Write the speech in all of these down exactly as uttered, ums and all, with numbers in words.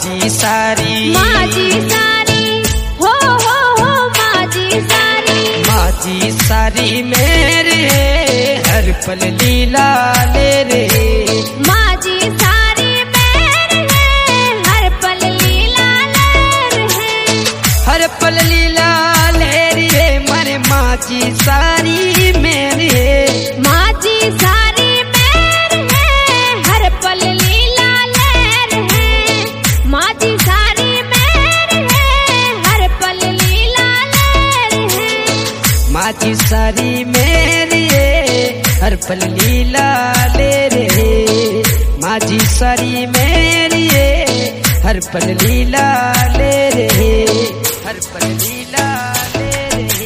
माझी सारी माझी सारी हो हो हो माझी सारी माझी सारी मेरे हर पल लीला ले रे माझी सारी मेरे हर पल लीला ले रे हर पल लीला ले रे मरे माझी सारी मेरे माझी सारी मेरे हर पल लीला ले रे माझी सारी मेरे हर पल लीला ले रे माझी सारी मेरी हर पल लीला ले रे माझी सारी मेरी हर पल लीला ले रे हर पल लीला ले रे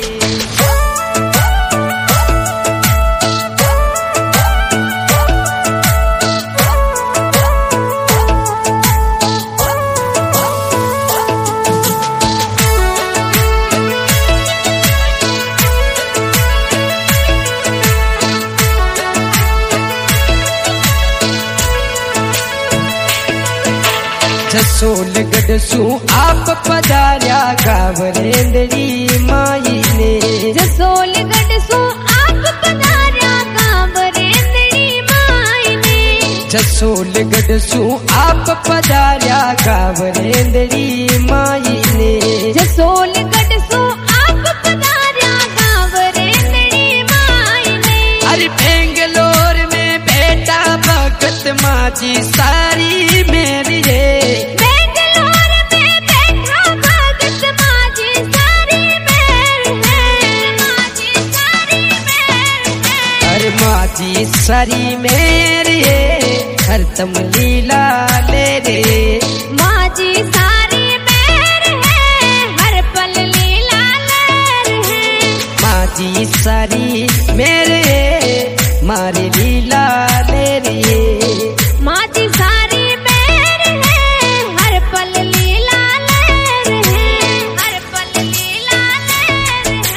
जसोलगढ़ सू आप पधार्या गावरेंद्री माई ने जसोलगढ़ सू आप पधार्या गावरेंद्री माई ने जसोलगढ़ सू आप पधार्या गावरेंद्री माई ने जसोलगढ़ सू आप पधार्या गावरेंद्री माई ने अरे बेंगलोर में बेटा भगत माझी सारी मेरी है बेंगलोर में बैठा भगत माझी सारी मेर है माझी सारी मेर है अरे माझी सारी मेरी हर तम लीला ले रे माझी सारी मेर है हर पल लीला ले रे माझी सारी मेरे मारी लीला ले रे माझी सारी मेरे हर पल लीला ले रे हर पल लीला ले रे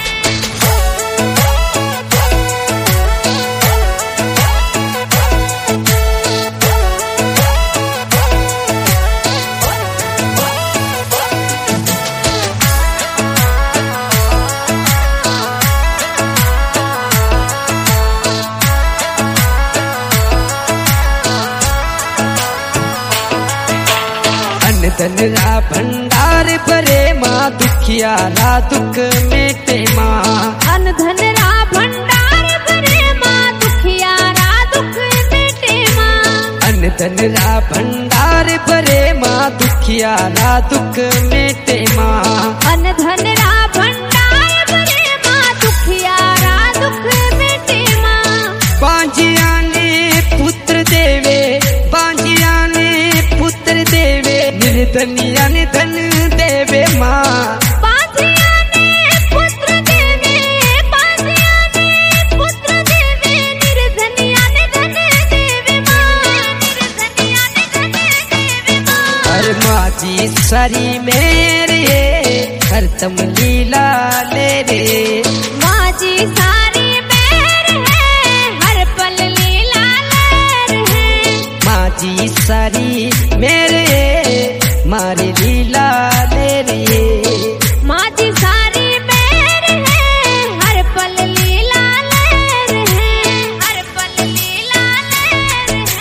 धन रा भंडार भरे माँ दुखिया रा दुख मेटे माँ अन धन रा भंडार भरे माँ दुखिया रा दुख मिटे माँ अन धन रा भंडार भरे माँ दुखिया रा दुख मेटे माँ अन धन रा भंडार भरे माँ दुखिया रा दुख मिटे माँ बांझिया ने पुत्र देवे बांझिया ने पुत्र देवे निर्धनिया ने धन देवे माँ बांझिया ने पुत्र देवे बांझिया ने पुत्र देवे निर्धनिया ने धन देवे माँ निर्धनिया ने धन देवे माँ हर माझी सारी मेरे हर तम लीला ले रे माझी सारी मेर है हर पल लीला ले रे माझी सारी मेरे मारी लीला ले रे माझी सारी मेर है हर पल लीला ले रे हर पल लीला ले रे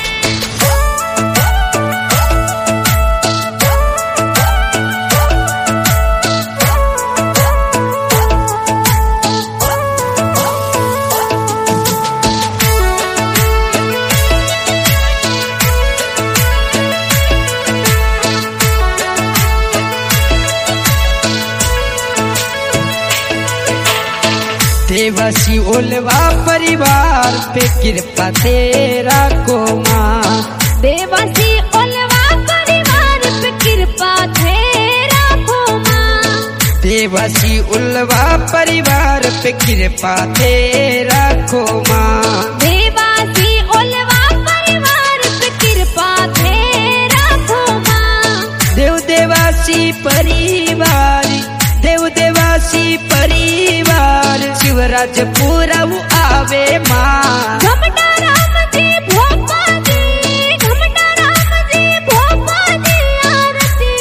देवासी ओलवा परिवार पे कृपा तेरा को माँ देवासी ओलवा परिवार पे कृपा तेरा को माँ देवासी उल्वा परिवार पे कृपा तेरा को माँ देवासी ओलवा परिवार पे कृपा तेरा को माँ देव देवासी परिवार देव देवासी परिवार शिवराज पूरा आवे माँ घमटा राम जी भोपा जी घमटा राम जी भोपा जी आरती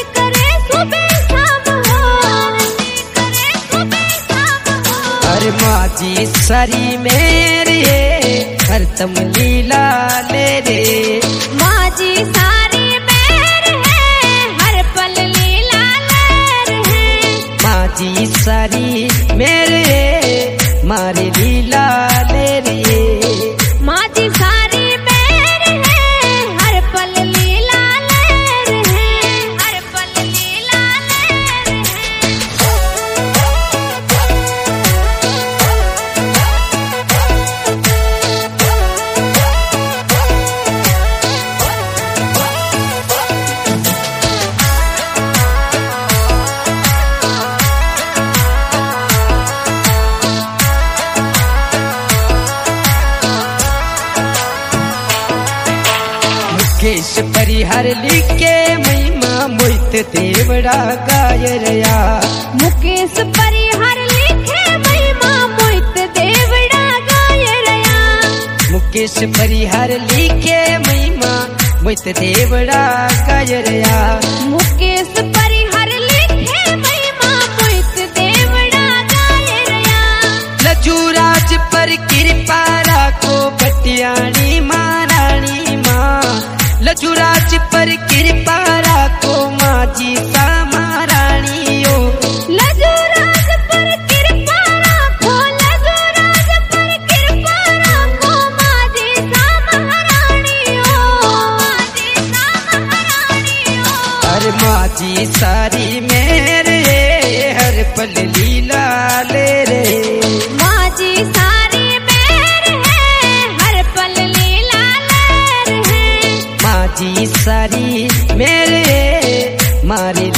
अरे माझी सारी मेरे हरदम लीला ले रे, माझी सारी मेर है हर पल लीला लहर है, माझी सारी मेरे मारे लीला ले रे, माझी सारी मेर है हर पल लीला लहर है, हर पल लीला लहर है। मुकेश परिहर लिखे महिमा मोहित देवड़ा गायरया, मुकेश परिहर लिखे महिमा मोहित देवड़ा गायरया, मुकेश परिहर लिखे महिमा मोहित देवड़ा गायरया, मुकेश परिहर लिखे महिमा मोहित देवड़ा गायरया, लजूराज पर कृपा राखो बटियाणी महारानी माँ, लजूराज पर कृपा राखो माझी सा महारानी ओ, लजूराज पर कृपा राखो, लजूराज पर कृपा राखो माझी सा महारानी ओ, माझी सा महारानी ओ। अरे माझी सारी मेरे हर पल लीला ले रे, माझी सारी मेर है हर पल लीला लहर है, माझी सारी मेरे मारे